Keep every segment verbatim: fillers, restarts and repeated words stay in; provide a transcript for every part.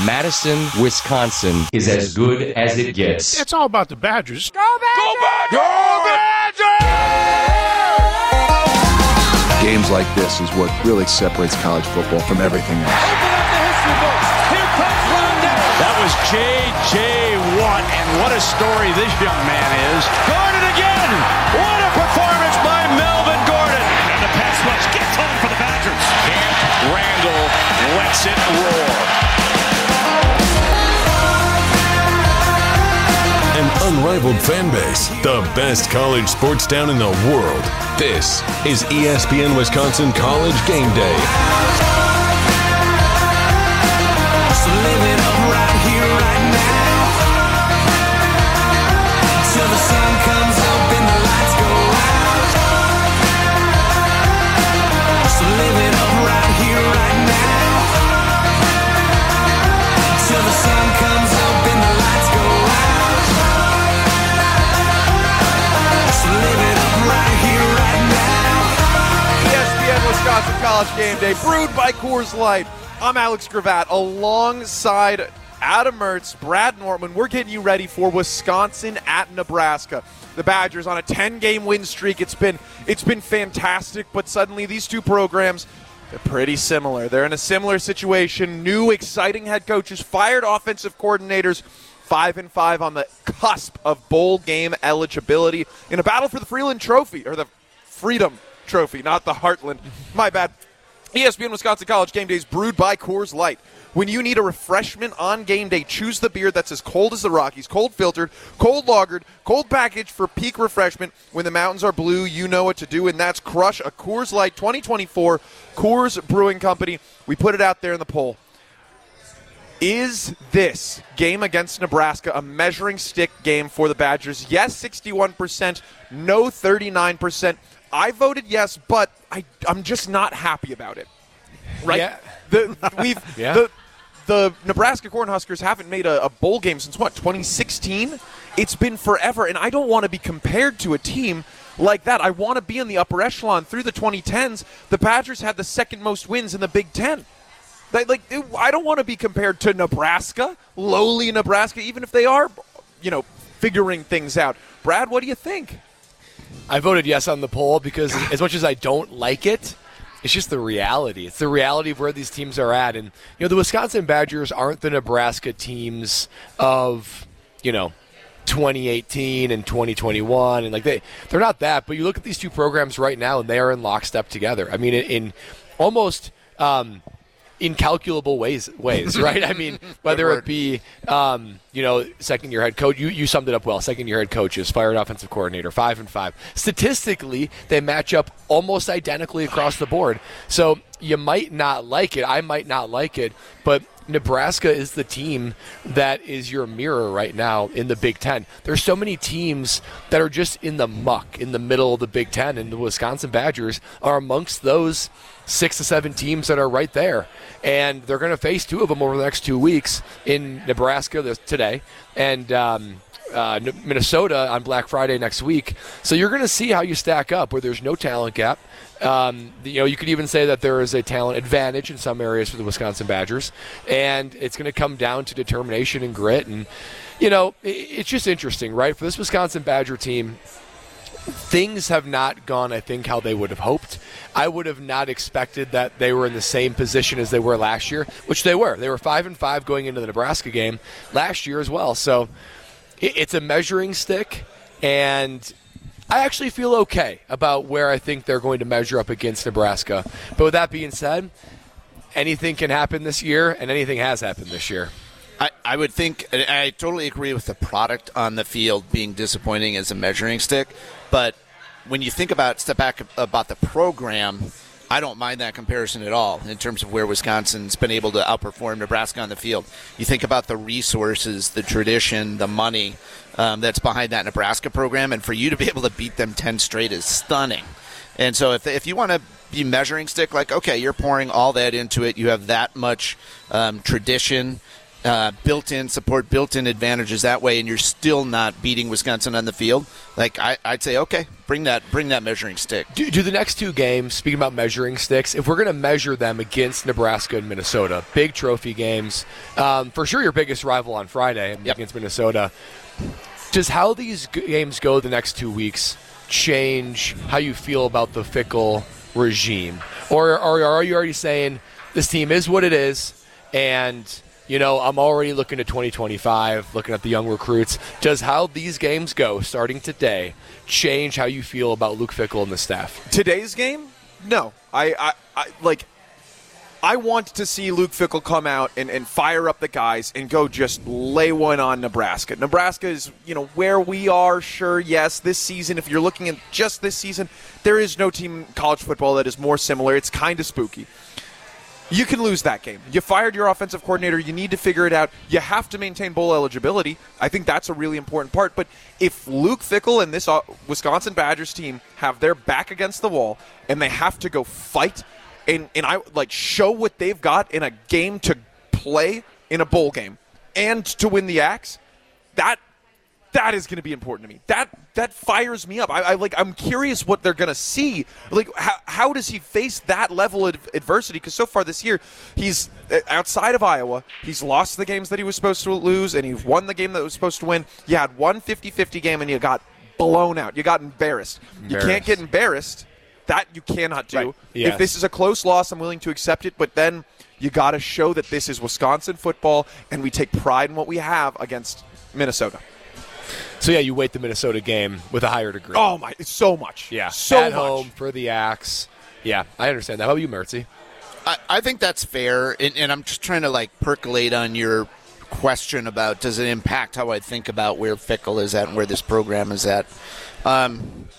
Madison, Wisconsin is as good as it gets. It's all about the Badgers. Go Badgers! Go Badgers! Games like this is what really separates college football from everything else. Open up the history books. Here comes Rondale. That was J J. Watt, and what a story this young man is. Gordon again! What a performance by Melvin Gordon! And the pass rush gets home for the Badgers. Camp Randall lets it roar. An unrivaled fan base, the best college sports town in the world. This is E S P N Wisconsin College Game Day. So live it up right here, right now. Till the sun comes up and the lights go out. So live it up right here, right now. Till the sun comes up and the lights go out. So live it up right here, right now. E S P N Wisconsin College Game Day, brewed by Coors Light. I'm Alex Gravatt, alongside Adam Mertz, Brad Nortman. We're getting you ready for Wisconsin at Nebraska. The Badgers on a ten-game win streak. It's been it's been fantastic, but suddenly these two programs, they're pretty similar. They're in a similar situation. New, exciting head coaches, fired offensive coordinators, five and five on the cusp of bowl game eligibility in a battle for the Freeland Trophy, or the Freedom Trophy, not the Heartland. My bad. E S P N Wisconsin College Game Day is brewed by Coors Light. When you need a refreshment on game day, choose the beer that's as cold as the Rockies, cold filtered, cold lagered, cold packaged for peak refreshment. When the mountains are blue, you know what to do, and that's crush a Coors Light twenty twenty-four. Coors Brewing Company. We put it out there in the poll. Is this game against Nebraska a measuring stick game for the Badgers? Yes, sixty-one percent. No, thirty-nine percent. I voted yes, but I, I'm just not happy about it. Right? Yeah. The, we've yeah. the the Nebraska Cornhuskers haven't made a, a bowl game since what, twenty sixteen? It's been forever, and I don't want to be compared to a team like that. I want to be in the upper echelon. Through the twenty tens, the Badgers had the second most wins in the Big Ten. They, like, it, I don't want to be compared to Nebraska, lowly Nebraska, even if they are, you know, figuring things out. Brad, what do you think? I voted yes on the poll because as much as I don't like it, it's just the reality. It's the reality of where these teams are at. And, you know, the Wisconsin Badgers aren't the Nebraska teams of, you know, twenty eighteen and twenty twenty-one. And, like, they, they're not that. But you look at these two programs right now, and they are in lockstep together. I mean, in, in almost um, incalculable ways, ways, right? I mean, whether it be, um, you know, second-year head coach. You, you summed it up well. Second-year head coaches, fired offensive coordinator, five and five. Statistically, they match up almost identically across the board. So you might not like it. I might not like it. But Nebraska is the team that is your mirror right now in the Big Ten. There's so many teams that are just in the muck in the middle of the Big Ten, and the Wisconsin Badgers are amongst those six to seven teams that are right there. And they're going to face two of them over the next two weeks in Nebraska today and um, uh, Minnesota on Black Friday next week. So you're going to see how you stack up where there's no talent gap. Um, you know, you could even say that there is a talent advantage in some areas for the Wisconsin Badgers, and it's going to come down to determination and grit. And, you know, it, it's just interesting, right? For this Wisconsin Badger team, things have not gone, I think, how they would have hoped. I would have not expected that they were in the same position as they were last year, which they were. They were five and five going into the Nebraska game last year as well. So it, it's a measuring stick, and I actually feel okay about where I think they're going to measure up against Nebraska. But with that being said, anything can happen this year, and anything has happened this year. I, I would think, and I totally agree with the product on the field being disappointing as a measuring stick, but when you think about, step back about the program, I don't mind that comparison at all in terms of where Wisconsin's been able to outperform Nebraska on the field. You think about the resources, the tradition, the money um, that's behind that Nebraska program, and for you to be able to beat them ten straight is stunning. And so if if you want to be measuring stick, like, okay, you're pouring all that into it, you have that much um, tradition, uh, built-in support, built-in advantages that way, and you're still not beating Wisconsin on the field, like I, I'd say, okay, bring that bring that measuring stick. Do, do the next two games, speaking about measuring sticks, if we're going to measure them against Nebraska and Minnesota, big trophy games, um, for sure your biggest rival on Friday Yep. against Minnesota, does how these g- games go the next two weeks change how you feel about the Fickell regime? Or, or are you already saying this team is what it is, and you know I'm already looking to twenty twenty-five, looking at the young recruits? Does how these games go starting today change how you feel about Luke Fickell and the staff? Today's game? No. I, I, I like I want to see Luke Fickell come out and, and fire up the guys and go just lay one on Nebraska. Nebraska is, you know, where we are, sure, yes, this season, if you're looking at just this season, there is no team in college football that is more similar. It's kind of spooky. You can lose that game. You fired your offensive coordinator. You need to figure it out. You have to maintain bowl eligibility. I think that's a really important part. But if Luke Fickell and this Wisconsin Badgers team have their back against the wall and they have to go fight and, and I like show what they've got in a game to play in a bowl game and to win the Axe, that that is going to be important to me. That that fires me up. I, I like. I'm curious what they're going to see. Like, how, how does he face that level of adversity? Because so far this year, he's outside of Iowa. He's lost the games that he was supposed to lose, and he won the game that was supposed to win. You had one fifty-fifty game, and you got blown out. You got embarrassed. embarrassed. You can't get embarrassed. That you cannot do. Right. Yes. If this is a close loss, I'm willing to accept it. But then you got to show that this is Wisconsin football, and we take pride in what we have against Minnesota. So, yeah, you weight the Minnesota game with a higher degree. Oh, my. It's so much. Yeah. So At much. home for the Axe. Yeah, I understand that. How about you, Mertzy? I, I think that's fair, and, and I'm just trying to, like, percolate on your question about does it impact how I think about where Fickell is at and where this program is at. Um,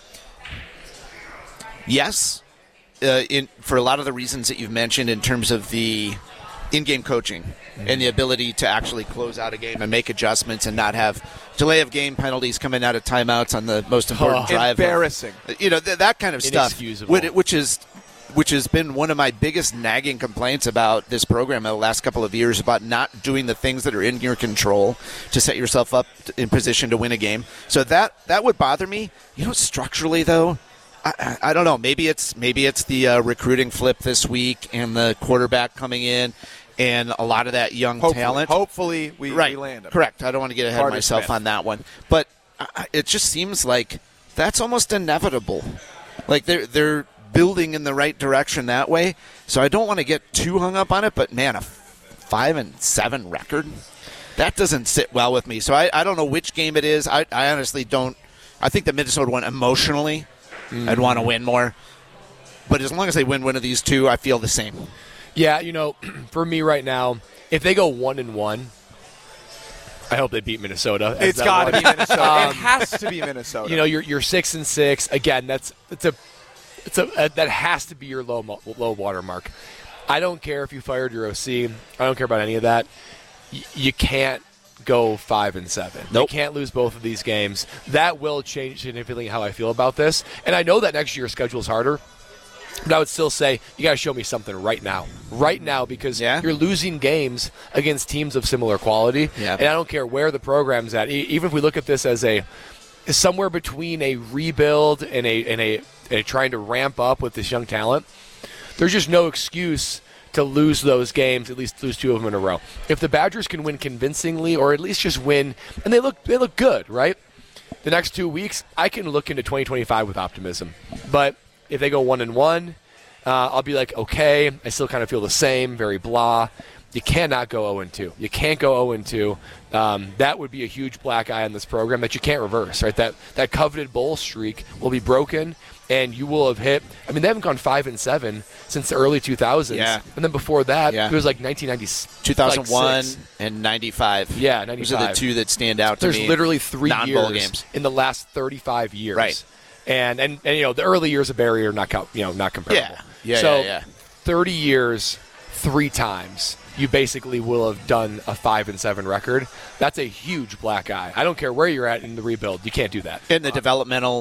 yes, uh, in, for a lot of the reasons that you've mentioned in terms of the in-game coaching mm-hmm. and the ability to actually close out a game and make adjustments and not have delay of game penalties coming out of timeouts on the most important oh, drive. Embarrassing. Of, you know, th- that kind of stuff, Inexcusable. which, which is which has been one of my biggest nagging complaints about this program in the last couple of years, about not doing the things that are in your control to set yourself up in position to win a game. So that that would bother me. You know, structurally, though, I, I don't know. Maybe it's maybe it's the uh, recruiting flip this week and the quarterback coming in and a lot of that young hopefully, talent. Hopefully we, right. we land him. Correct. I don't want to get ahead Carter of myself Smith. on that one. But uh, it just seems like that's almost inevitable. Like they're they're building in the right direction that way. So I don't want to get too hung up on it. But, man, a f- five and seven record, that doesn't sit well with me. So I, I don't know which game it is. I, I honestly don't. I think the Minnesota one emotionally, mm. I'd want to win more. But as long as they win one of these two, I feel the same. Yeah, you know, for me right now, if they go one and one, I hope they beat Minnesota. It's got to be Minnesota. Um, it has to be Minnesota. You know, you're you're six and six. Again, that's it's a it's a, a that has to be your low low water mark. I don't care if you fired your O C. I don't care about any of that. Y- you can't go five and seven. Nope. You can't lose both of these games. That will change significantly how I feel about this. And I know that next year's schedule is harder. But I would still say you got to show me something right now, right now, because yeah. you're losing games against teams of similar quality. Yeah. And I don't care where the program's at. E- even if we look at this as a somewhere between a rebuild and a and a, and a trying to ramp up with this young talent, there's just no excuse to lose those games. At least lose two of them in a row. If the Badgers can win convincingly, or at least just win, and they look they look good, right? The next two weeks, I can look into twenty twenty-five with optimism, but if they go one and one, uh, I'll be like, okay, I still kind of feel the same, very blah. You cannot go oh and two. You can't go oh and two. Um, that would be a huge black eye on this program that you can't reverse, right? That that coveted bowl streak will be broken, and you will have hit. I mean, they haven't gone five and seven since the early two thousands. Yeah. And then before that, yeah. it was like nineteen ninety, two thousand one like and ninety-five. Yeah, ninety-five. Those are the two that stand out to There's me. There's literally three non-bowl years games in the last thirty-five years. Right. And, and and you know the early years of Barry are not co- you know not comparable. Yeah, yeah, so yeah, yeah. thirty years, three times, you basically will have done a five and seven record. That's a huge black eye. I don't care where you're at in the rebuild, you can't do that. And the developmental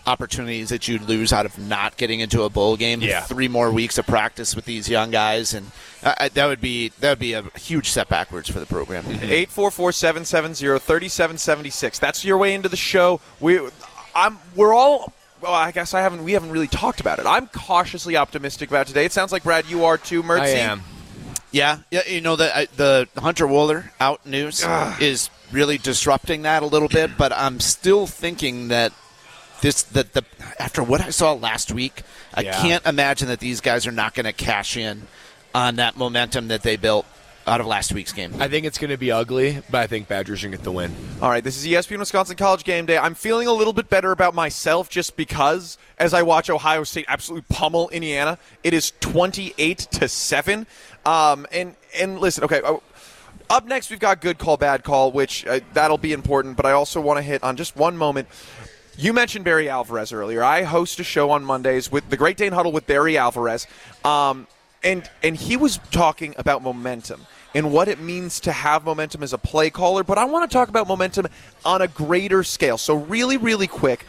opportunities that you'd lose out of not getting into a bowl game. Yeah. Three more weeks of practice with these young guys, and uh, that would be that would be a huge step backwards for the program. eight four four, seven seven zero, three seven seven six. That's your way into the show. We, I'm, we're all. Well, I guess I haven't. We haven't really talked about it. I'm cautiously optimistic about today. It sounds like Brad, you are too. Mertzy. I am. Yeah, yeah. You know the the Hunter Wooler out news Ugh. is really disrupting that a little bit, but I'm still thinking that. This the, the after what I saw last week, I Yeah. can't imagine that these guys are not going to cash in on that momentum that they built out of last week's game. I think it's going to be ugly, but I think Badgers are going to get the win. All right, this is E S P N Wisconsin College Game Day. I'm feeling a little bit better about myself just because as I watch Ohio State absolutely pummel Indiana, it is twenty-eight to seven. Um, and and listen, okay. Uh, up next, we've got good call, bad call, which uh, that'll be important. But I also want to hit on just one moment. You mentioned Barry Alvarez earlier. I host a show on Mondays with the Great Dane Huddle with Barry Alvarez, um, and and he was talking about momentum and what it means to have momentum as a play caller. But I want to talk about momentum on a greater scale. So really, really quick,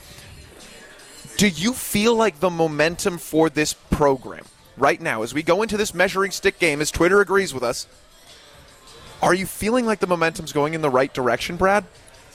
do you feel like the momentum for this program right now, as we go into this measuring stick game, as Twitter agrees with us, are you feeling like the momentum's going in the right direction, Brad?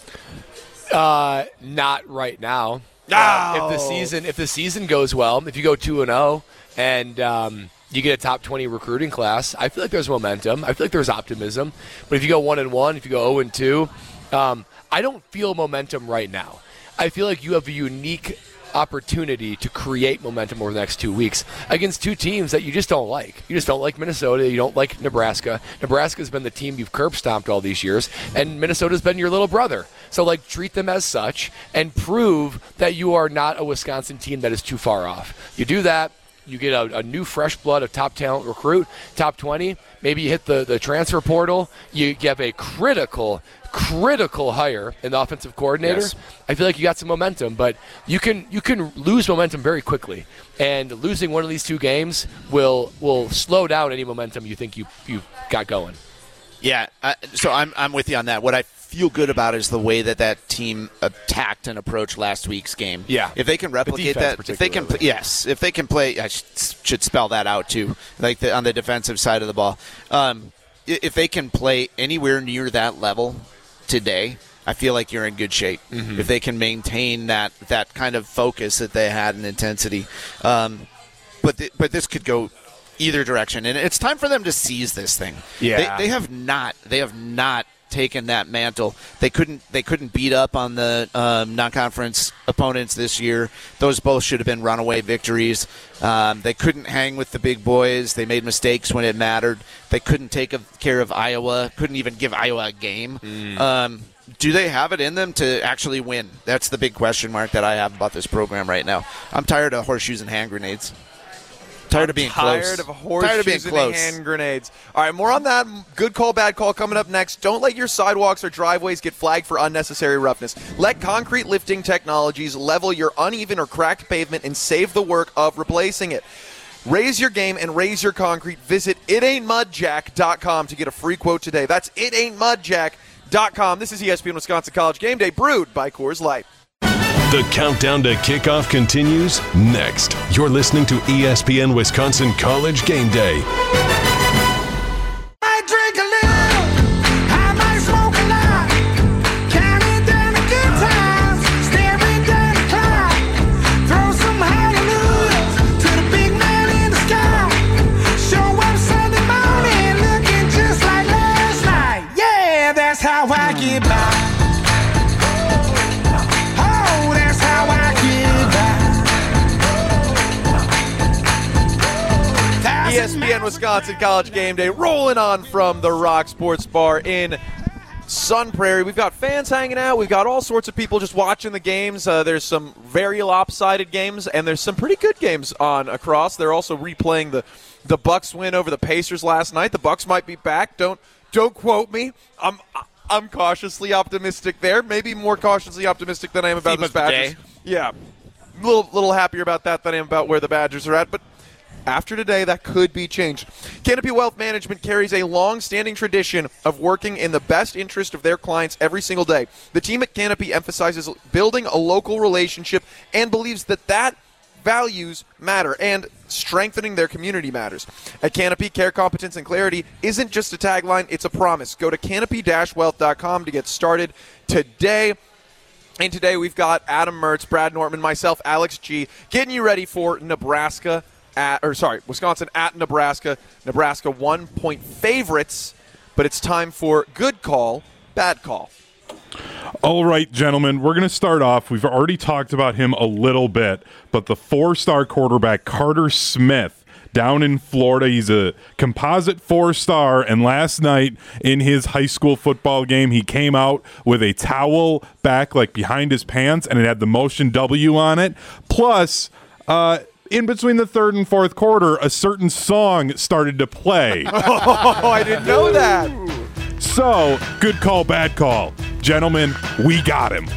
Uh, not right now. No. Uh, if the season if the season goes well, if you go two and zero and um, you get a top twenty recruiting class, I feel like there's momentum. I feel like there's optimism. But if you go one and one, if you go zero and two, um, I don't feel momentum right now. I feel like you have a unique opportunity to create momentum over the next two weeks against two teams that you just don't like. You just don't like Minnesota. You don't like Nebraska. Nebraska's been the team you've curb stomped all these years, and Minnesota's been your little brother. So, like, treat them as such and prove that you are not a Wisconsin team that is too far off. You do that, you get a, a new fresh blood of top talent recruit, top twenty. Maybe you hit the, the transfer portal. You have a critical critical hire in the offensive coordinator. Yes. I feel like you got some momentum, but you can you can lose momentum very quickly, and losing one of these two games will will slow down any momentum you think you you got going. Yeah, I, so I'm I'm with you on that. What I feel good about is the way that that team attacked and approached last week's game. Yeah, if they can replicate that, if they can, yes, if they can play, I should, should spell that out too, like the, on the defensive side of the ball. Um, if they can play anywhere near that level today, I feel like you're in good shape. Mm-hmm. If they can maintain that that kind of focus that they had and intensity, um, but th- but this could go either direction, and it's time for them to seize this thing. Yeah, they, they have not. They have not taken that mantle. They couldn't. They couldn't beat up on the um, non-conference opponents this year. Those both should have been runaway victories. Um, they couldn't hang with the big boys. They made mistakes when it mattered. They couldn't take care of Iowa. Couldn't even give Iowa a game. Mm. Um, do they have it in them to actually win? That's the big question mark that I have about this program right now. I'm tired of horseshoes and hand grenades. Tired I'm of being tired close. Of horseshoes tired of being and close. hand grenades. All right, more on that. Good call, bad call coming up next. Don't let your sidewalks or driveways get flagged for unnecessary roughness. Let Concrete Lifting Technologies level your uneven or cracked pavement and save the work of replacing it. Raise your game and raise your concrete. Visit it ain't mud jack dot com to get a free quote today. That's it ain't mud jack dot com. This is E S P N Wisconsin College Game Day, brewed by Coors Light. The countdown to kickoff continues next. You're listening to E S P N Wisconsin College Game Day. I drink a little, I might smoke a lot, counting down the good times, staring down the clock, throw some hallelujahs to the big man in the sky, show up Sunday morning looking just like last night. Yeah, that's how I get by. E S P N Wisconsin College Game Day rolling on from the Rock Sports Bar in Sun Prairie. We've got fans hanging out. We've got all sorts of people just watching the games. Uh, there's some very lopsided games, and there's some pretty good games on across. They're also replaying the, the Bucks win over the Pacers last night. The Bucks might be back. Don't don't quote me. I'm I'm cautiously optimistic there. Maybe more cautiously optimistic than I am about Theme this of the Badgers. day. Yeah, a little little happier about that than I am about where the Badgers are at, but. After today, that could be changed. Canopy Wealth Management carries a long-standing tradition of working in the best interest of their clients every single day. The team at Canopy emphasizes building a local relationship and believes that that values matter and strengthening their community matters. At Canopy, care, competence, and clarity isn't just a tagline, it's a promise. Go to canopy dash wealth dot com to get started today. And today we've got Adam Mertz, Brad Nortman, myself, Alex G, getting you ready for Nebraska at, or sorry, Wisconsin at Nebraska. Nebraska one-point favorites, but it's time for good call, bad call. All right, gentlemen, we're going to start off. We've already talked about him a little bit, but the four-star quarterback, Carter Smith, down in Florida. He's a composite four-star, and last night in his high school football game, he came out with a towel back like behind his pants, and it had the motion W on it. Plus, uh, in between the third and fourth quarter, a certain song started to play. Oh, I didn't know that. So, good call, bad call. Gentlemen, we got him.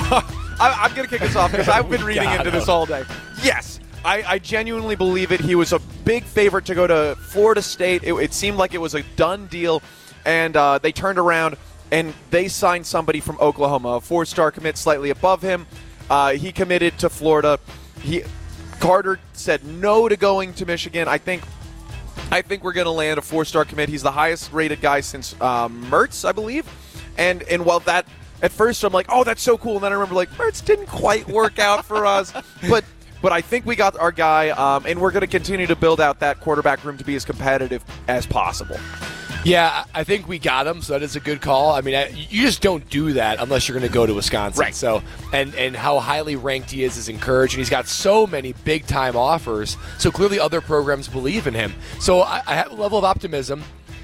I, I'm going to kick us off because I've been reading into this all day. Yes, I, I genuinely believe it. He was a big favorite to go to Florida State. It, it seemed like it was a done deal, and uh, they turned around and they signed somebody from Oklahoma, a four-star commit slightly above him. Uh, he committed to Florida. He Carter said no to going to Michigan. I think I think we're going to land a four-star commit. He's the highest-rated guy since um, Mertz, I believe. And and while that, at first I'm like, oh, that's so cool. And then I remember, like, Mertz didn't quite work out for us. But but I think we got our guy, um, and we're going to continue to build out that quarterback room to be as competitive as possible. Yeah, I think we got him, so that is a good call. I mean, I, you just don't do that unless you're going to go to Wisconsin. Right. So, and and how highly ranked he is is encouraged, and he's got so many big-time offers, so clearly other programs believe in him. So I, I have a level of optimism.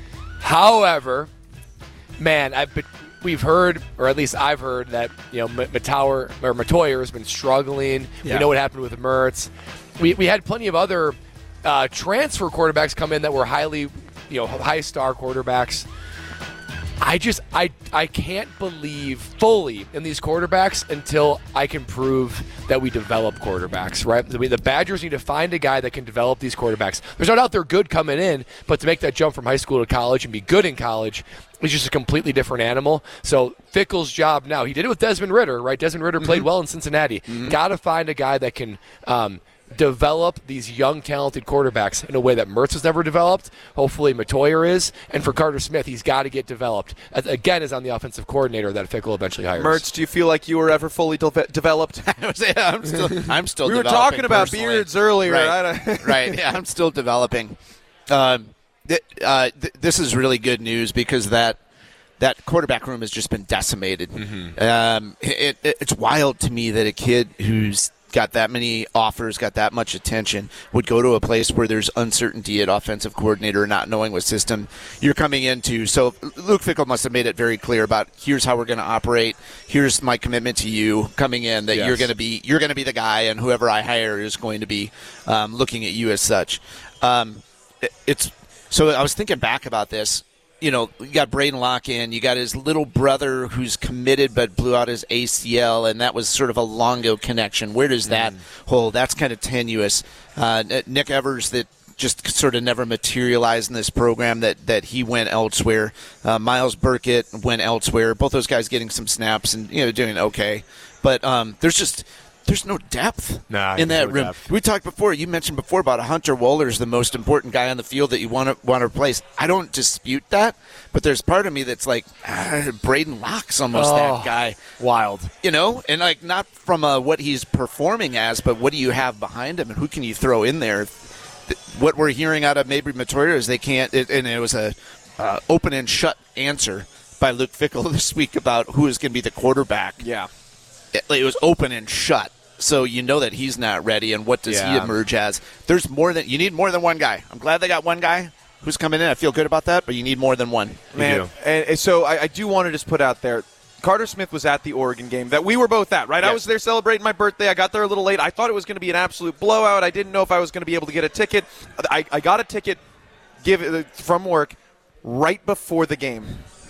However, man, I've been, we've heard, or at least I've heard, that you know Matower or Matoyer has been struggling. Yeah. We know what happened with Mertz. We we had plenty of other uh, transfer quarterbacks come in that were highly, you know, high star quarterbacks. I just I I can't believe fully in these quarterbacks until I can prove that we develop quarterbacks, right? I mean, the Badgers need to find a guy that can develop these quarterbacks. There's no doubt they're good coming in, but to make that jump from high school to college and be good in college is just a completely different animal. So Fickell's job now, he did it with Desmond Ridder, right? Desmond Ridder mm-hmm. played well in Cincinnati. Mm-hmm. Got to find a guy that can um, develop these young, talented quarterbacks in a way that Mertz has never developed. Hopefully Matoyer is. And for Carter Smith, he's got to get developed. As, again, as on the offensive coordinator that Fickell eventually hires. Mertz, do you feel like you were ever fully de- developed? yeah, I'm still, I'm still we were developing talking about personally. beards earlier. Right, right. Yeah, I'm still developing. Um, th- uh, th- this is really good news because that that quarterback room has just been decimated. Mm-hmm. Um, it, it, it's wild to me that a kid who's got that many offers, got that much attention, would go to a place where there's uncertainty at offensive coordinator, not knowing what system you're coming into. So Luke Fickell must have made it very clear about here's how we're going to operate. Here's my commitment to you coming in that yes. you're going to be you're going to be the guy, and whoever I hire is going to be um, looking at you as such. Um, it, it's so I was thinking back about this. You know, you got Braden Locke in, you got his little brother who's committed but blew out his A C L, and that was sort of a Longo connection. Where does that mm. hold? That's kind of tenuous. Uh, Nick Evers that just sort of never materialized in this program, that, that he went elsewhere. Uh, Miles Burkett went elsewhere. Both those guys getting some snaps and, you know, doing okay. But um, there's just – there's no depth nah, in that no room. Depth. We talked before. You mentioned before about Hunter Wohler is the most important guy on the field that you want to want to replace. I don't dispute that, but there's part of me that's like ah, Braden Locke's almost oh, that guy. Wild, you know, and like not from uh, what he's performing as, but what do you have behind him, and who can you throw in there? What we're hearing out of maybe Matoyer is they can't, it, and it was a uh, open and shut answer by Luke Fickell this week about who is going to be the quarterback. Yeah. It, it was open and shut, so you know that he's not ready. And what does yeah. he emerge as? There's more than you need more than one guy. I'm glad they got one guy who's coming in. I feel good about that, but you need more than one. Man, and, and so I, I do want to just put out there, Carter Smith was at the Oregon game that we were both at, right? Yes. I was there celebrating my birthday. I got there a little late. I thought it was going to be an absolute blowout. I didn't know if I was going to be able to get a ticket. I, I got a ticket give from work right before the game.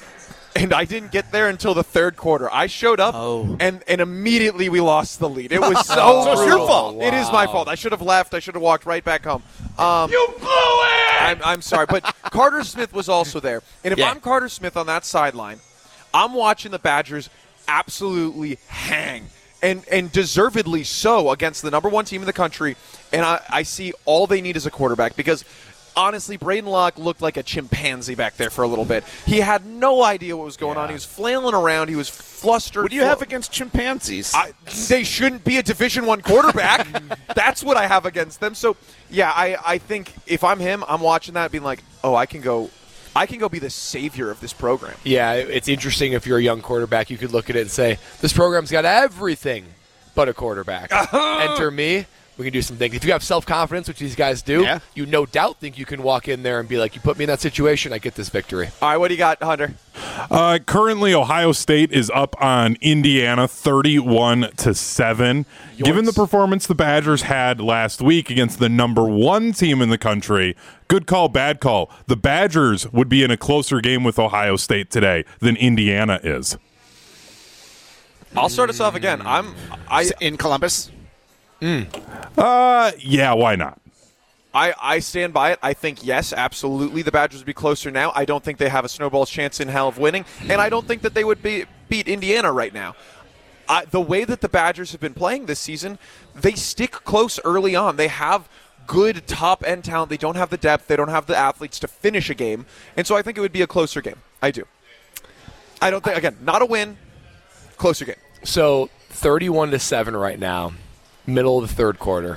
And I didn't get there until the third quarter. I showed up, oh. and, and immediately we lost the lead. It was so So it's brutal. your fault. Wow. It is my fault. I should have left. I should have walked right back home. Um, You blew it! I'm, I'm sorry, but Carter Smith was also there. And if Yeah. I'm Carter Smith on that sideline, I'm watching the Badgers absolutely hang, and and deservedly so, against the number one team in the country. And I, I see all they need is a quarterback, because honestly, Braden Locke looked like a chimpanzee back there for a little bit. He had no idea what was going on. He was flailing around. He was flustered. What do you have against chimpanzees? I, they shouldn't be a Division One quarterback. That's what I have against them. So, yeah, I, I think if I'm him, I'm watching that being like, oh, I can go I can go be the savior of this program. Yeah, it's interesting if you're a young quarterback, you could look at it and say, this program's got everything but a quarterback. Enter me. We can do some things. If you have self-confidence, which these guys do, Yeah. you no doubt think you can walk in there and be like, you put me in that situation, I get this victory. All right, what do you got, Hunter? Uh, currently, Ohio State is up on Indiana thirty-one to seven. Given the performance the Badgers had last week against the number one team in the country, good call, bad call. The Badgers would be in a closer game with Ohio State today than Indiana is. I'll start us off again. I'm I in Columbus. Uh, yeah, why not? I, I stand by it. I think, yes, absolutely, the Badgers would be closer now. I don't think they have a snowball's chance in hell of winning, and I don't think that they would be, beat Indiana right now. I, the way that the Badgers have been playing this season, they stick close early on. They have good top-end talent. They don't have the depth. They don't have the athletes to finish a game, and so I think it would be a closer game. I do. I don't think, again, not a win, closer game. So thirty-one to seven right now, middle of the third quarter.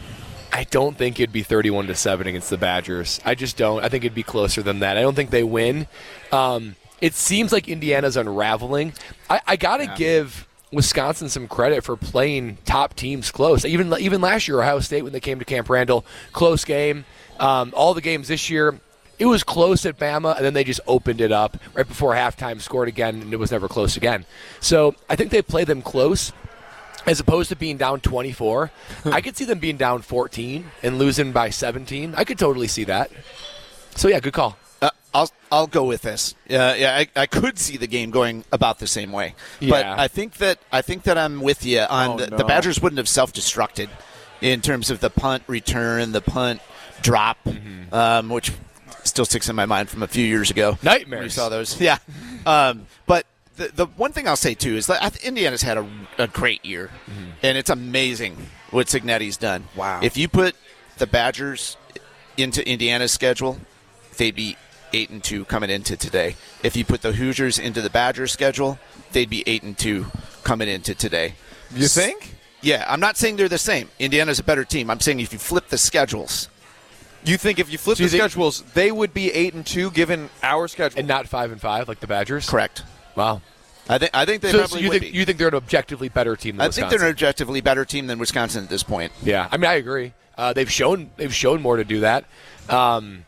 I don't think it'd be thirty-one to seven against the Badgers. I just don't. I think it'd be closer than that. I don't think they win. Um, it seems like Indiana's unraveling. I, I got to yeah. give Wisconsin some credit for playing top teams close. Even even last year, Ohio State, when they came to Camp Randall, close game. Um, all the games this year, it was close at Bama, and then they just opened it up right before halftime, scored again, and it was never close again. So I think they play them close. As opposed to being down twenty-four, I could see them being down fourteen and losing by seventeen. I could totally see that. So, yeah, good call. Uh, I'll I'll go with this. Uh, yeah, I, I could see the game going about the same way, yeah. but I think that I think that I'm with you on oh, the, no. the Badgers wouldn't have self-destructed in terms of the punt return, the punt drop, mm-hmm. um, which still sticks in my mind from a few years ago. Nightmares. We saw those. Yeah, um, but. The, the one thing I'll say, too, is that I think Indiana's had a, a great year, mm-hmm. and it's amazing what Cignetti's done. Wow. If you put the Badgers into Indiana's schedule, they'd be eight and two coming into today. If you put the Hoosiers into the Badgers schedule, they'd be eight and two coming into today. You think? Yeah, I'm not saying they're the same. Indiana's a better team. I'm saying if you flip the schedules. You think if you flip so the you schedules, they would be eight and two given our schedule? And not five and five like the Badgers? Correct. Wow. I think I think they so, probably so you would think be. you think they're an objectively better team than I Wisconsin? think they're an objectively better team than Wisconsin at this point. Yeah, I mean I agree. Uh, they've shown they've shown more to do that. Um,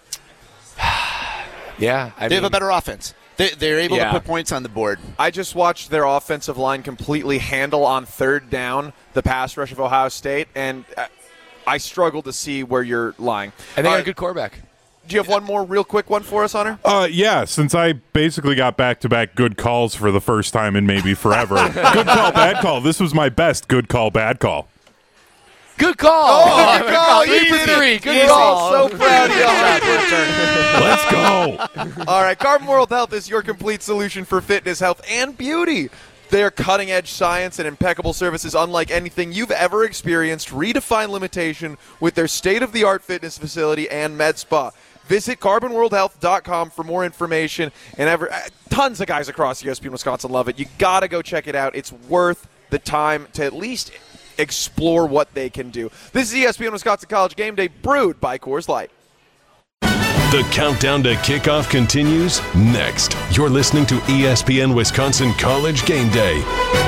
yeah, I they mean, have a better offense. They, they're able yeah. to put points on the board. I just watched their offensive line completely handle on third down the pass rush of Ohio State, and I struggle to see where you're lying. And they All got right. a good quarterback. Do you have one more real quick one for us, Hunter? Uh, yeah, since I basically got back-to-back good calls for the first time in maybe forever. Good call, bad call. This was my best good call, bad call. Good call. Oh, good call. Three You for did it. three. Good Easy. call. So proud of you, Hunter. Let's go. All right, Carbon World Health is your complete solution for fitness, health, and beauty. Their cutting-edge science and impeccable services, unlike anything you've ever experienced, redefine limitation with their state-of-the-art fitness facility and med spa. Visit carbon world health dot com for more information. And ever, uh, tons of guys across E S P N Wisconsin love it. You got to go check it out. It's worth the time to at least explore what they can do. This is E S P N Wisconsin College Game Day, brewed by Coors Light. The countdown to kickoff continues next. You're listening to E S P N Wisconsin College Game Day.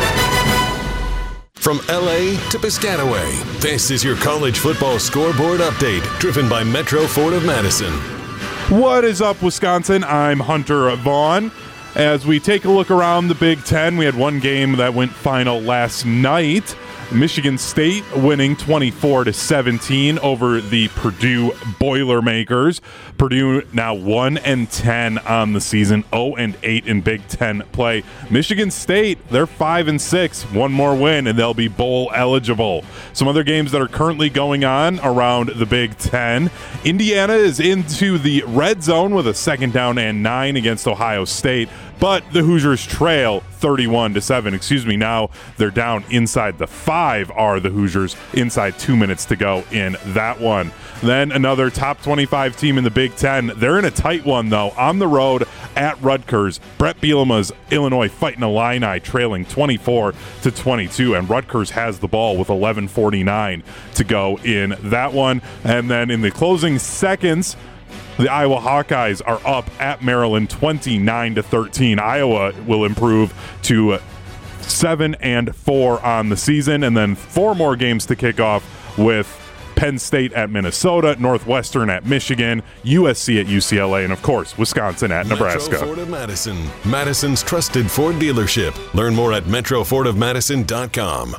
From L A to Piscataway, this is your college football scoreboard update, driven by Metro Ford of Madison. What is up, Wisconsin? I'm Hunter Vaughn. As we take a look around the Big Ten, we had one game that went final last night. Michigan State winning twenty-four to seventeen over the Purdue Boilermakers. Purdue now one and ten on the season, oh and eight in Big Ten play. Michigan State, they're five and six, one more win, and they'll be bowl eligible. Some other games that are currently going on around the Big Ten. Indiana is into the red zone with a second down and nine against Ohio State, but the Hoosiers trail thirty-one to seven. Excuse me, now they're down inside the five are the Hoosiers, inside two minutes to go in that one. Then another top twenty-five team in the Big Ten. They're in a tight one, though, on the road at Rutgers. Brett Bielema's Illinois Fighting Illini trailing twenty-four to twenty-two, and Rutgers has the ball with eleven forty-nine to go in that one. And then in the closing seconds, the Iowa Hawkeyes are up at Maryland twenty-nine to thirteen. Iowa will improve to seven and four on the season, and then four more games to kick off with Penn State at Minnesota, Northwestern at Michigan, U S C at U C L A, and of course, Wisconsin at Nebraska. Metro Ford of Madison, Madison's trusted Ford dealership. Learn more at metro ford of madison dot com.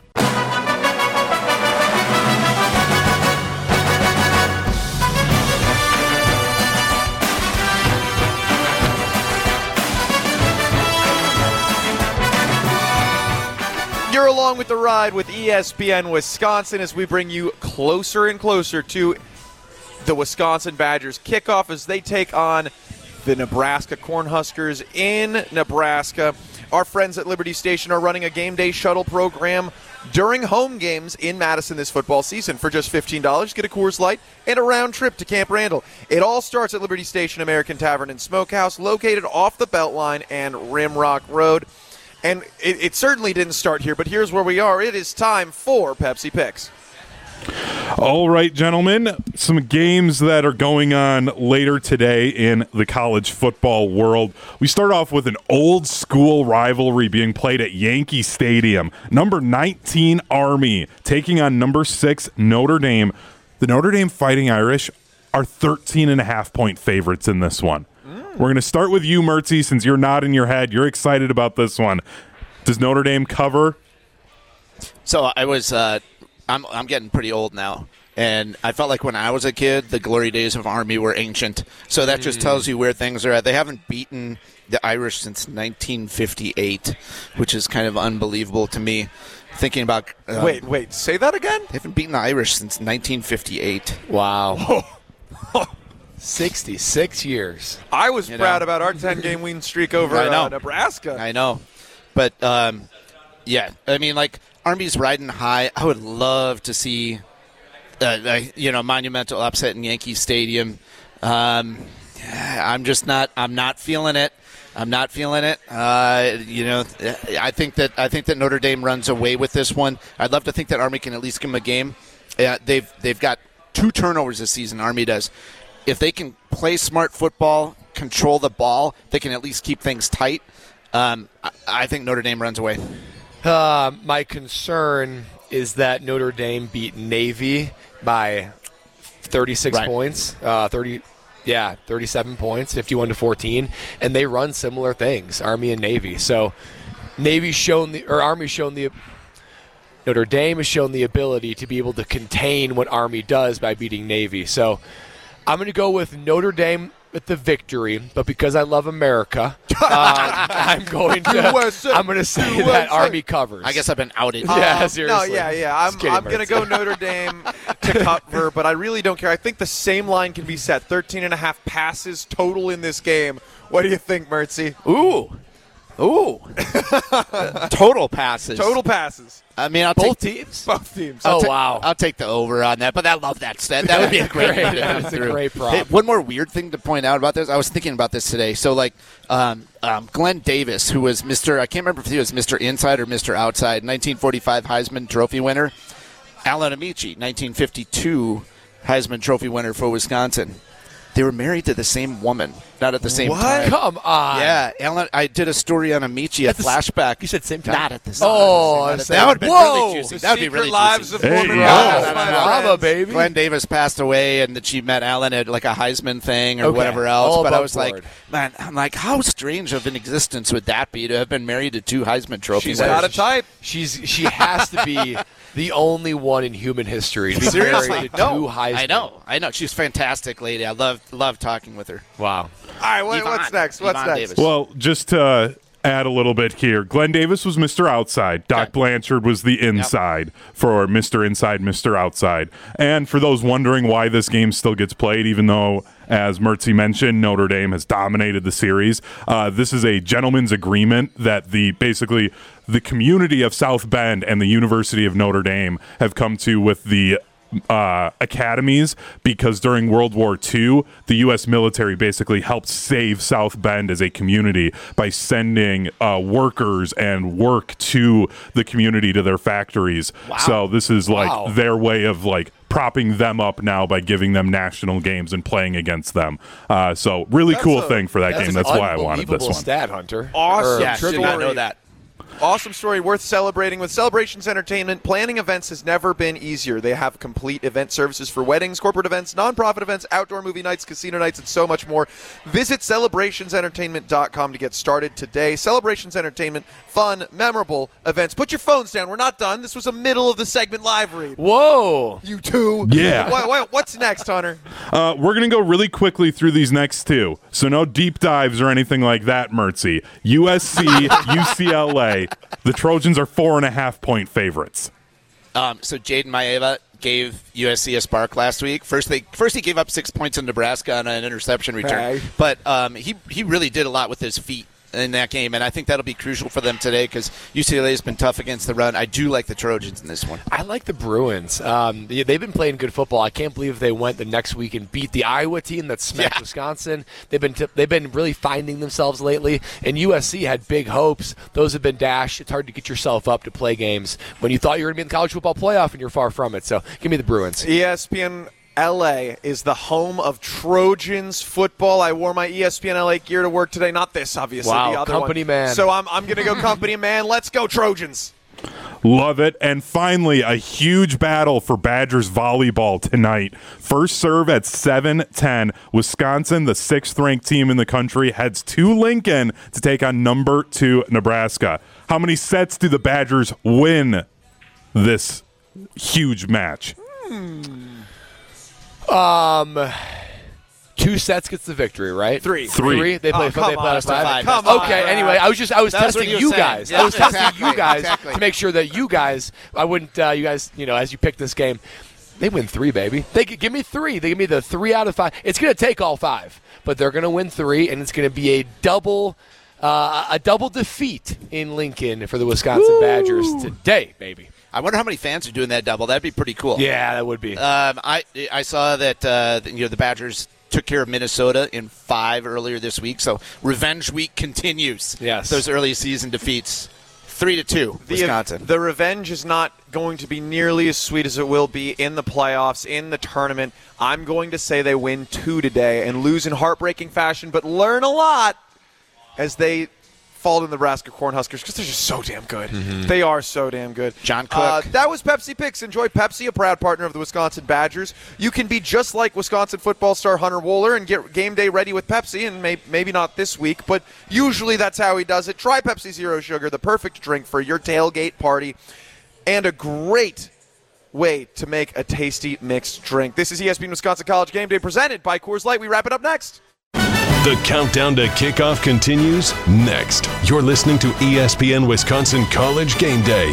You're along with the ride with E S P N Wisconsin as we bring you closer and closer to the Wisconsin Badgers kickoff as they take on the Nebraska Cornhuskers in Nebraska. Our friends at Liberty Station are running a game day shuttle program during home games in Madison this football season. For just fifteen dollars, get a Coors Light and a round trip to Camp Randall. It all starts at Liberty Station American Tavern and Smokehouse, located off the Beltline and Rimrock Road. And it, it certainly didn't start here, but here's where we are. It is time for Pepsi Picks. All right, gentlemen, some games that are going on later today in the college football world. We start off with an old school rivalry being played at Yankee Stadium. Number nineteen Army taking on number six Notre Dame. The Notre Dame Fighting Irish are thirteen and a half point favorites in this one. We're going to start with you, Mertzy, since you're nodding your head. You're excited about this one. Does Notre Dame cover? So I was, uh, I'm, I'm getting pretty old now, and I felt like when I was a kid, the glory days of Army were ancient. So that just tells you where things are at. They haven't beaten the Irish since nineteen fifty-eight, which is kind of unbelievable to me. Thinking about um, wait, wait, say that again? They haven't beaten the Irish since nineteen fifty-eight. Wow. sixty-six years. I was You proud know. about our ten-game win streak over I know. uh, Nebraska. I know. But, um, yeah, I mean, like, Army's riding high. I would love to see, uh, uh, you know, monumental upset in Yankee Stadium. Um, I'm just not, I'm not feeling it. I'm not feeling it. Uh, you know, I think that I think that Notre Dame runs away with this one. I'd love to think that Army can at least give them a game. Uh, they've they've got two turnovers this season. Army does. If they can play smart football, control the ball, they can at least keep things tight. Um, I, I think Notre Dame runs away. Uh, my concern is that Notre Dame beat Navy by thirty-six Right. points. Uh, thirty, yeah, thirty-seven points, fifty-one to fourteen, and they run similar things, Army and Navy. So Navy's shown the or Army's shown the Notre Dame has shown the ability to be able to contain what Army does by beating Navy. So I'm going to go with Notre Dame with the victory, but because I love America, uh, I'm going to U S A, I'm going to say U S A. that Army covers. I guess I've been outed. Yeah, Um, seriously. No, yeah, yeah. I'm, Just kidding, I'm going to Mertz. go Notre Dame to cover, but I really don't care. I think the same line can be set. thirteen and a half passes total in this game. What do you think, Mertzy? Ooh. Ooh. Total passes. Total passes. I mean, I'll Both take teams? Both teams. Oh, I'll ta- wow. I'll take the over on that, but I love that stat. That would be a great Great. one to That come is a through. great prop. Hey, one more weird thing to point out about this. I was thinking about this today. So, like, um, um, Glenn Davis, who was Mister I can't remember if he was Mister Inside or Mister Outside, nineteen forty-five Heisman Trophy winner. Alan Amici, nineteen fifty-two Heisman Trophy winner for Wisconsin. They were married to the same woman, not at the same What? time. Come on. Yeah, Alan. I did a story on Amici, a At the s- flashback. You said same time? Not at the same Oh, time. I Not at- said- that would have been Whoa. really juicy. The That would be Secret really Lives juicy. of Hey, Former yeah. College, No, no, my no, no. friends. Bravo, baby. Glenn Davis passed away, and that she met Alan at like a Heisman thing or Okay. whatever else. All but I above was board. like, man, I'm like, how strange of an existence would that be to have been married to two Heisman trophies? She's got a type. She's she has to be The only one in human history to be Seriously, married to no, two Heisman. I know, I know. She's a fantastic lady. I love love talking with her. Wow. All right, what, Yvonne. what's next? What's Yvonne next? Davis. Well, just to add a little bit here, Glenn Davis was Mister Outside. Doc Okay. Blanchard was the inside for Mister Inside, Mister Outside. And for those wondering why this game still gets played, even though, as Mertzi mentioned, Notre Dame has dominated the series, uh, this is a gentleman's agreement that the basically the community of South Bend and the University of Notre Dame have come to with the uh, academies, because during World War Two, the U S military basically helped save South Bend as a community by sending uh, workers and work to the community, to their factories. Wow. So this is like Wow. their way of like propping them up now by giving them national games and playing against them. Uh, so really That's cool a- thing for that That's game. an That's why I wanted this unbelievable one. stat, Hunter. Awesome. Or Yeah, Triple did not story. know that. Awesome story, worth celebrating. With Celebrations Entertainment, planning events has never been easier. They have complete event services for weddings, corporate events, nonprofit events, outdoor movie nights, casino nights, and so much more. Visit celebrations entertainment dot com to get started today. Celebrations Entertainment, fun, memorable events. Put your phones down. We're not done. This was a middle of the segment live read. Whoa. You too. Yeah. What, what, what's next, Hunter? Uh, we're going to go really quickly through these next two. So no deep dives or anything like that, Mertzi. U S C, U C L A. The Trojans are four and a half point favorites. Um, so Jaden Maeva gave U S C a spark last week. First, they first he gave up six points in Nebraska on an interception return, Hey. but um, he he really did a lot with his feet in that game, and I think that'll be crucial for them today because U C L A has been tough against the run. I do like the Trojans in this one. I like the Bruins. Um, yeah, they've been playing good football. I can't believe they went the next week and beat the Iowa team that smacked Yeah. Wisconsin. They've been t- they've been really finding themselves lately. And U S C had big hopes. Those have been dashed. It's hard to get yourself up to play games when you thought you were going to be in the college football playoff and you're far from it. So give me the Bruins. E S P N L A is the home of Trojans football. I wore my E S P N L A gear to work today. Not this, obviously. Wow, the other company one. man. So I'm, I'm going to go company man. Let's go Trojans. Love it. And finally, a huge battle for Badgers volleyball tonight. First serve at seven ten. Wisconsin, the sixth-ranked team in the country, heads to Lincoln to take on number two Nebraska. How many sets do the Badgers win this huge match? Um, two sets gets the victory, right? Three. Three. They play. Oh, come they play on, out of five. five. Come on, Okay. Brad. Anyway, I was just I was That's what testing you were you saying. guys. Yeah, I was testing exactly, you guys exactly. to make sure that you guys. I wouldn't. Uh, you guys. You know, as you pick this game, they win three, baby. They could give me three. They give me the three out of five. It's going to take all five, but they're going to win three, and it's going to be a double. Uh, a double defeat in Lincoln for the Wisconsin Woo. Badgers today, baby. I wonder how many fans are doing that double. That'd be pretty cool. Yeah, that would be. Um, I I saw that uh, you know the Badgers took care of Minnesota in five earlier this week, so revenge week continues. Yes. Those early season defeats, three to two, The, Wisconsin. the revenge is not going to be nearly as sweet as it will be in the playoffs, in the tournament. I'm going to say they win two today and lose in heartbreaking fashion, but learn a lot as they fall to the Nebraska Cornhuskers because they're just so damn good. They are so damn good. John Cook. Uh, that was Pepsi Picks. Enjoy Pepsi, a proud partner of the Wisconsin Badgers. You can be just like Wisconsin football star Hunter Wohler and get game day ready with Pepsi, and may, maybe not this week, but usually that's how he does it. Try Pepsi Zero Sugar, the perfect drink for your tailgate party, and a great way to make a tasty mixed drink. This is E S P N Wisconsin College Game Day presented by Coors Light. We wrap it up next. The countdown to kickoff continues next. You're listening to E S P N Wisconsin College Game Day.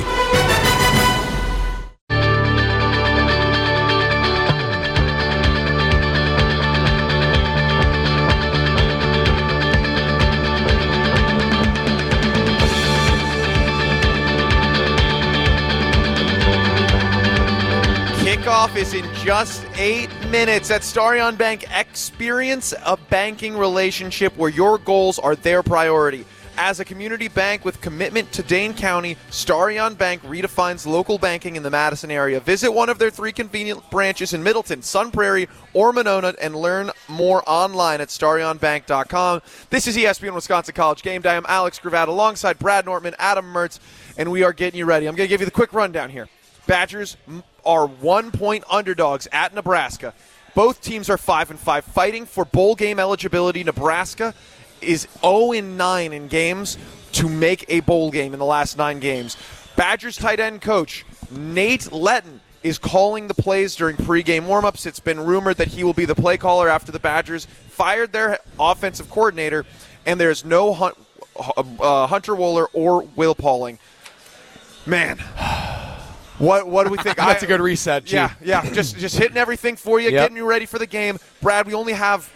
Kickoff is in just eight minutes at Starion Bank. Experience a banking relationship where your goals are their priority. As a community bank with commitment to Dane County, Starion Bank redefines local banking in the Madison area. Visit one of their three convenient branches in Middleton, Sun Prairie, or Monona and learn more online at starion bank dot com. This is E S P N Wisconsin College Game Day. I'm Alex Gravatt alongside Brad Nortman, Adam Mertz, and we are getting you ready. I'm going to give you the quick rundown here. Badgers are one-point underdogs at Nebraska. Both teams are five and five, fighting for bowl game eligibility. Nebraska is oh and nine in games to make a bowl game in the last nine games. Badgers tight end coach Nate Letton is calling the plays during pregame warmups. It's been rumored that he will be the play caller after the Badgers fired their offensive coordinator, and there's no Hun- uh, Hunter Wohler or Will Pauling. Man, what what do we think? That's I, a good reset, G. Yeah, yeah, just just hitting everything for you, Yep. getting you ready for the game. Brad, we only have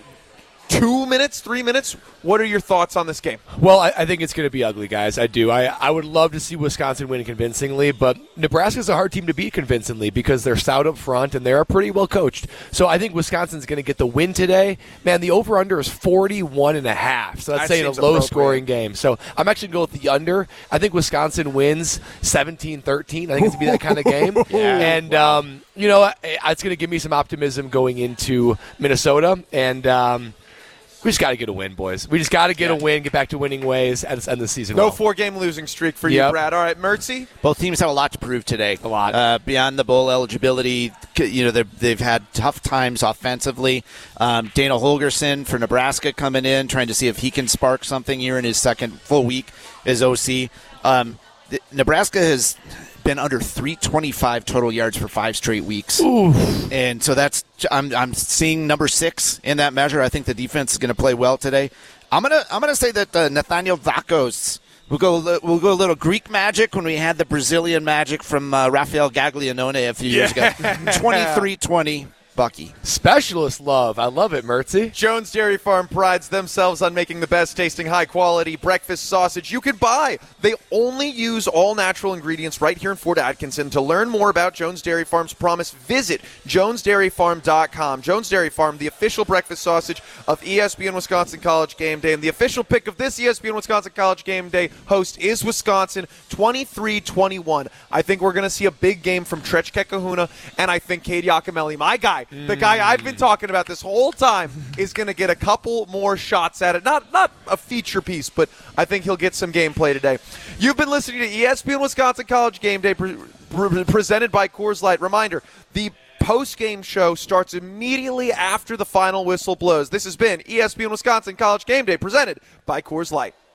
two minutes, three minutes. What are your thoughts on this game? Well, I, I think it's going to be ugly, guys. I do. I, I would love to see Wisconsin win convincingly, but Nebraska's a hard team to beat convincingly because they're stout up front and they're pretty well coached. So I think Wisconsin's going to get the win today. Man, the over-under is forty-one and a half. So that's That saying a seems low-scoring game. So I'm actually going to go with the under. I think Wisconsin wins seventeen thirteen. I think it's going to be that kind of game. Yeah. And, um, you know, I- it's going to give me some optimism going into Minnesota. And, um, we just got to get a win, boys. We just got to get Yeah. a win, get back to winning ways, and end the season No well. four-game losing streak for you, Yep. Brad. All right, Mertzy? Both teams have a lot to prove today. A lot. Uh, beyond the bowl eligibility, c- you know, they've- they've had tough times offensively. Um, Dana Holgerson for Nebraska coming in, trying to see if he can spark something here in his second full week as O C. Um, th- Nebraska has been under three twenty-five total yards for five straight weeks. Oof. And so that's I'm I'm seeing number six in that measure. I think the defense is going to play well today. I'm gonna I'm gonna say that uh, Nathaniel Vakos will go a li- we'll go a little Greek magic when we had the Brazilian magic from uh, Rafael Gaglianone a few years ago. twenty-three twenty Bucky. Specialist love. I love it, Mertzy. Jones Dairy Farm prides themselves on making the best tasting, high quality breakfast sausage you can buy. They only use all natural ingredients right here in Fort Atkinson. To learn more about Jones Dairy Farm's promise, visit jones dairy farm dot com. Jones Dairy Farm, the official breakfast sausage of E S P N Wisconsin College Game Day. And the official pick of this E S P N Wisconsin College Game Day host is Wisconsin, twenty-three twenty-one. I think we're going to see a big game from Trech Kekahuna, and I think Cade Yakimelli, my guy, the guy I've been talking about this whole time, is going to get a couple more shots at it. Not not a feature piece, but I think he'll get some gameplay today. You've been listening to E S P N Wisconsin College Game Day pre- pre- presented by Coors Light. Reminder, the post-game show starts immediately after the final whistle blows. This has been E S P N Wisconsin College Game Day presented by Coors Light.